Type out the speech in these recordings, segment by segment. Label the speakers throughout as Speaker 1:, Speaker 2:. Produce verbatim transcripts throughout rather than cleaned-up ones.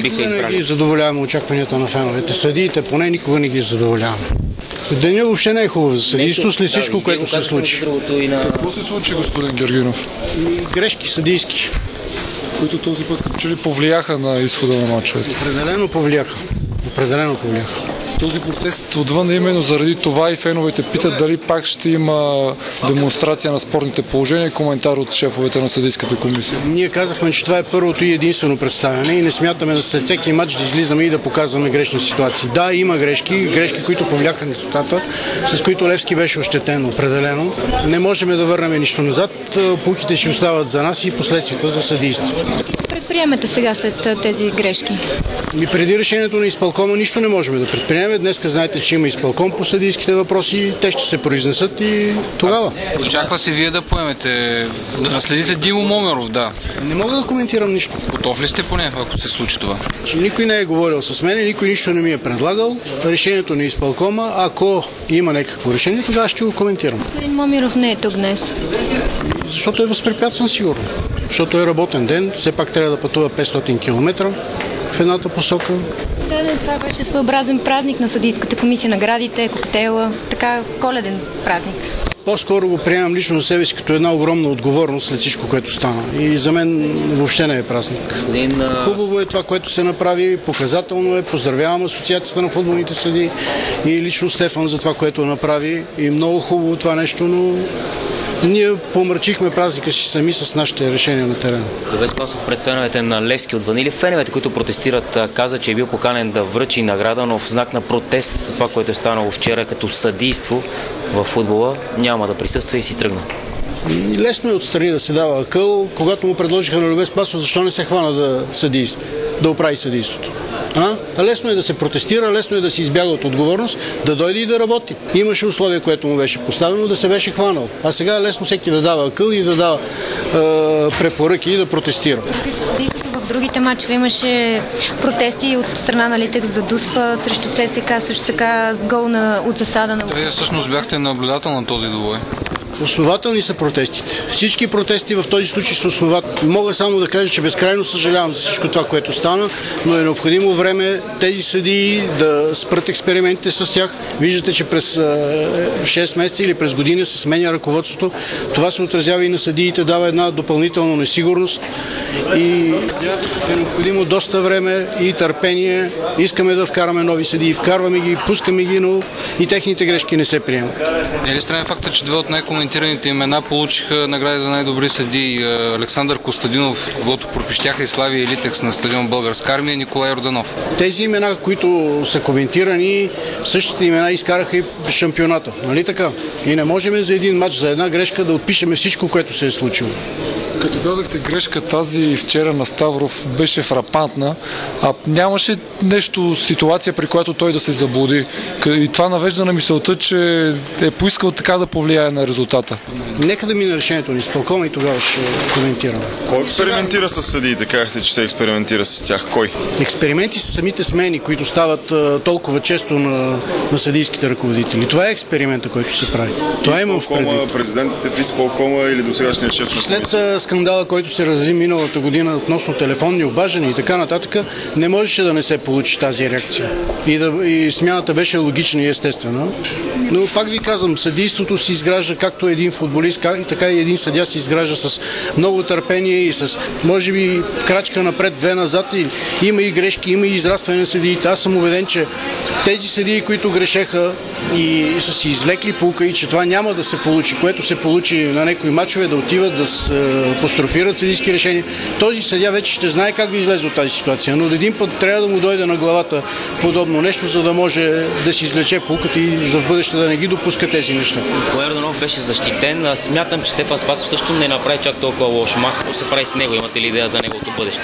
Speaker 1: биха избрали?
Speaker 2: Никога не ги задоволяваме очакванията на феновете. Съдиите поне никога не ги задоволяваме. Деня въобще не е хубаво за съдийство след всичко, да, което се случи.
Speaker 3: На... Какво се случи, господин Георгинов?
Speaker 2: Грешки съдийски.
Speaker 3: Които този път като че ли повлияха на изхода на мачовете?
Speaker 2: Определено повлияха. Определено повлияха.
Speaker 3: Този протест отвън е именно заради това и феновете питат дали пак ще има демонстрация на спорните положения и коментар от шефовете на съдийската комисия.
Speaker 2: Ние казахме, че това е първото и единствено представяне и не смятаме да след всеки матч да излизаме и да показваме грешни ситуации. Да, има грешки, грешки, които повлияха резултата, с които Левски беше ощетен определено. Не можем да върнем нищо назад, пулките ще остават за нас и последствията за съдийство.
Speaker 4: Предприемете сега след тези грешки?
Speaker 2: И преди решението на изпълкома нищо не можем да предприемем. Днеска знаете, че има изпълком по съдийските въпроси, те ще се произнесат и тогава.
Speaker 5: Очаква се вие да поемете, да наследите Димо Момеров, да.
Speaker 2: Не мога да коментирам нищо.
Speaker 5: Готов ли сте поне, ако се случи това?
Speaker 2: Никой не е говорил с мен, никой нищо не ми е предлагал. Решението на изпълкома, ако има някакво решение, тогава ще го коментирам.
Speaker 4: Господин Момеров не е тук днес.
Speaker 2: Защото е възпрепятстван сигурно. Защото е работен ден, все пак трябва да пътува петстотин километра в едната посока.
Speaker 4: Да, не, това беше своеобразен празник на съдийската комисия, наградите, коктейла, така коледен празник.
Speaker 2: По-скоро го приемам лично на себе си като една огромна отговорност след всичко, което стана. И за мен въобще не е празник. Хубаво е това, което се направи, показателно е. Поздравявам Асоциацията на футболните съдии и лично Стефан за това, което направи. И много хубаво това нещо, но ние помрачихме празника си сами с нашите решения на терена.
Speaker 1: Любен Спасов пред феновете на Левски отвън или феновете, които протестират, каза, че е бил поканен да връчи награда, но в знак на протест за това, което е станало вчера като съдийство в футбола, няма да присъства и си тръгна.
Speaker 2: Лесно е отстрани да се дава акъл. Когато му предложиха на Любен Спасов, защо не се хвана да съди, да оправи съдийството? А? А лесно е да се протестира, лесно е да се избяга от отговорност, да дойде и да работи. Имаше условие, което му беше поставено, да се беше хванал. А сега е лесно всеки да дава акъл и да дава е, препоръки и да протестира.
Speaker 4: В другите матчове имаше протести от страна на Литекс за Дуспа срещу ЦСКА, също така с гол на, от засада на...
Speaker 5: Вие всъщност бяхте наблюдател на този двубой.
Speaker 2: Основателни са протестите. Всички протести в този случай са основателни. Мога само да кажа, че безкрайно съжалявам за всичко това, което стана, но е необходимо време тези съдии да спрат експериментите с тях. Виждате, че през шест месеца или през година се сменя ръководството. Това се отразява и на съдиите, дава една допълнителна несигурност и е необходимо доста време и търпение. Искаме да вкараме нови съдии, вкарваме ги, пускаме ги, но и техните грешки не се приемат.
Speaker 5: Не ли странен факта, че две от най-коментираните имена получиха награди за най-добри съдии? Александър Костадинов, когото пропищяха и Славия и Литекс на стадион Българска армия, Николай Йорданов.
Speaker 2: Тези имена, които са коментирани, същите имена изкараха и шампионата. Нали така? И не можем за един матч, за една грешка да отпишеме всичко, което се е случило.
Speaker 3: Като казахте, грешка тази вчера на Ставров беше фрапантна, а нямаше нещо, ситуация, при която той да се заблуди. И това навежда на мисълта, че е поискал така да повлияе на резултата.
Speaker 2: Нека да мине решението на изпълкома и тогава ще коментираме.
Speaker 6: Кой експериментира с съдиите? Казахте, че се експериментира с тях. Кой?
Speaker 2: Експерименти са самите смени, които стават а, толкова често на, на съдийските ръководители. Това е експеримента, който се прави. Това имам в предвид.
Speaker 6: Президентите в изпълкома или досегашният шеф на
Speaker 2: След а, скандала, който се разрази миналата година относно телефонни обаждания и така нататък, не можеше да не се получи тази реакция. И, да, и смяната беше логична и естествена. Но пак ви казвам, съдийството се изгражда както един футболист, и така и един съдия се изгражда с много търпение и с, може би, крачка напред, две назад. И има и грешки, има и израстване на съдиите. Аз съм убеден, че тези съдии, които грешеха и са си извлекли пулка и че това няма да се получи, което се получи на някои мачове, да отиват да апострофират съдийски решения. Този съдия вече ще знае как да излезе от тази ситуация, но един път трябва да му дойде на главата подобно нещо, за да може да си извлече пулката и за в бъдеще да не ги допуска тези неща.
Speaker 1: Николай Йорданов беше защитен. Аз смятам, че Стефан Спасов също не направи чак толкова лошо. Какво се прави с него? Имате ли идея за неговото бъдеще?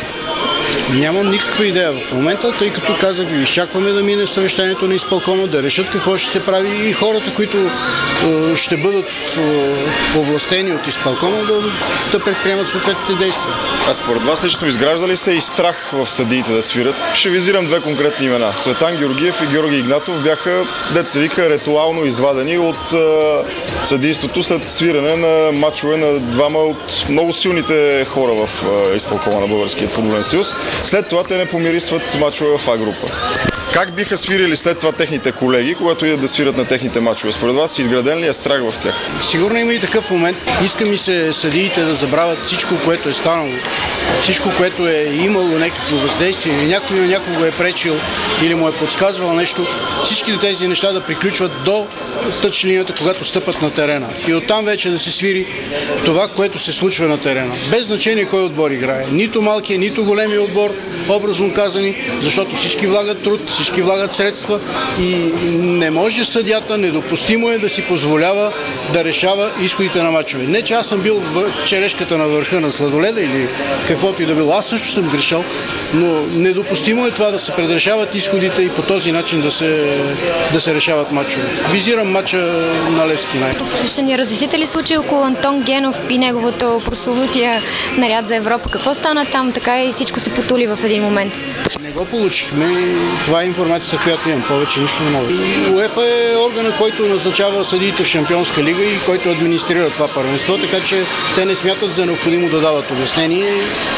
Speaker 2: Нямам никаква идея в момента, тъй като казах ви, изчакваме да мине съвещанието на изпълкома, да решат какво ще се прави и хората, които е, ще бъдат е, овластени от изпълкома, да, да предприемат съответните действия.
Speaker 6: А според вас лично изгражда ли се и страх в съдиите да свират? Ще визирам две конкретни имена. Цветан Георгиев и Георги Игнатов бяха, дет се вика, ритуално извадени от е, съдийството след свиране на мачове на двама от много силните хора в е, изпълкома на Българския футболен съюз. След това те не помирисват мачове в А група. Как биха свирили след това техните колеги, когато идат да свират на техните мачове? Според вас изграден ли е страх в тях?
Speaker 2: Сигурно има и такъв момент. Иска ми се съдиите да забравят всичко, което е станало. Всичко, което е имало някакво въздействие, или някой на някого е пречил, или му е подсказвал нещо. Всички тези неща да приключват до тъч линията, когато стъпат на терена. И оттам вече да се свири това, което се случва на терена. Без значение кой отбор играе. Нито малкият, нито големия отбор, образно казани, защото всички влагат труд, всички влагат средства и не може съдята, недопустимо е да си позволява да решава изходите на мачове. Не, че аз съм бил в черешката на върха на сладоледа или каквото и да било. Аз също съм грешал, но недопустимо е това да се предрешават изходите и по този начин да се, да се решават мачове. Визирам мача на Левски най.
Speaker 4: Ще ни разясните ли случай около Антон Генов и неговото прословутия наряд за Европа? Какво стана там? Така и всичко се потули в един момент.
Speaker 2: Не го получихме. Това е информацията, която имам. Повече нищо не мога. УЕФА е органа, който назначава съдиите в Шампионска лига и който администрира това първенство, така че те не смятат за необходимо да дават обяснение.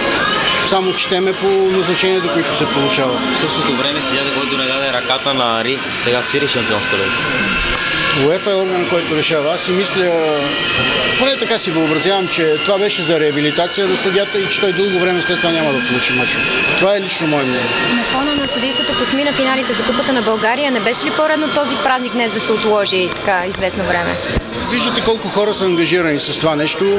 Speaker 2: Само четеме по назначението, които се получава.
Speaker 1: В същото време съдията, който не даде ръката на Ари, сега свири Шампионска лига.
Speaker 2: УЕФА е орган, който решава. Аз си мисля, поне така си въобразявам, че това беше за реабилитация на съдията и че той дълго време след това няма да получи мачове. Това е лично мое мнение.
Speaker 4: На фона на съдейството в осми на финалите за Купата на България, не беше ли по-редно този празник днес да се отложи така известно време?
Speaker 2: Виждате колко хора са ангажирани с това нещо.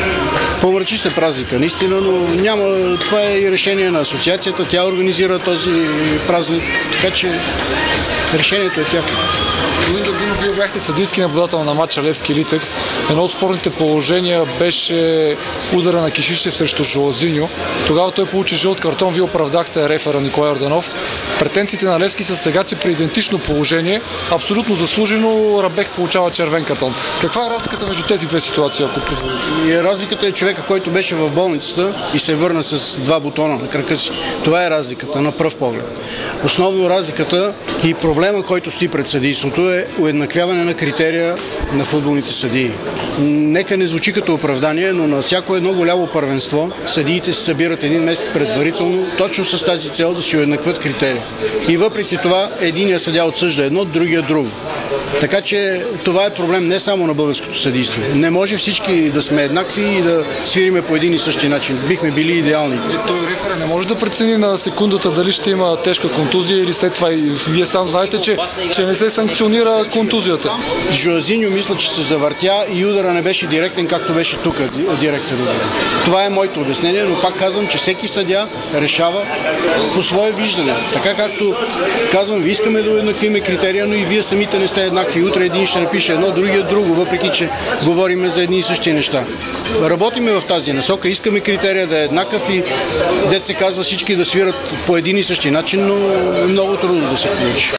Speaker 2: Помрачи се празника, наистина, но няма. Това е и решение на асоциацията. Тя организира този празник, така че решението е тяхно.
Speaker 3: Господин Георгинов, вие бяхте съдийски наблюдател на матча Левски Литекс. Едно от спорните положения беше удара на Кишишев срещу Жолазиньо. Тогава той получи жълт картон, вие оправдахте рефера Николай Йорданов. Претенциите на Левски са сега, че при идентично положение, абсолютно заслужено, Рабех получава червен картон. Каква е разликата между тези две ситуации, ако позволите?
Speaker 2: Разликата е човека, който беше в болницата и се върна с два бутона на крака си. Това е разликата на пръв поглед. Основно разликата и проблема, който стои пред съдийството, е уеднаквяване на критерия на футболните съдии. Нека не звучи като оправдание, но на всяко едно голямо първенство съдиите се събират един месец предварително, точно с тази цел да си уеднакват критерия. И въпреки това, единия съдия отсъжда едно, другия друго. Така че това е проблем не само на българското съдийство. Не може всички да сме еднакви и да свириме по един и същи начин. Бихме били идеални.
Speaker 3: Той рефер не може да прецени на секундата дали ще има тежка контузия или след това. И вие сам знаете, че, че не се санкционира контузията.
Speaker 2: Жолазиньо мисля, че се завъртя и удара не беше директен, както беше тук директен удар. Това е моето обяснение, но пак казвам, че всеки съдия решава по свое виждане. Така както казвам, ви искаме да уеднаквиме критерия, но и вие самите не сте еднакви. Утре един ще напише едно, другия друго, въпреки че говориме за едни и същи неща. Работиме в тази насока, искаме критерия да е еднакъв и дет се казва всички да свират по един и същи начин, но много трудно да се получи.